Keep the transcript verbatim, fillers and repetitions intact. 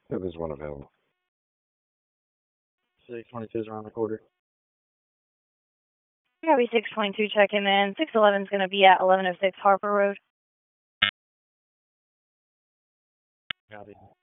Yeah, there's one available. six twenty-two is around the corner. Copy six twenty-two checking in. six eleven is going to be at eleven oh six Harper Road. Copy.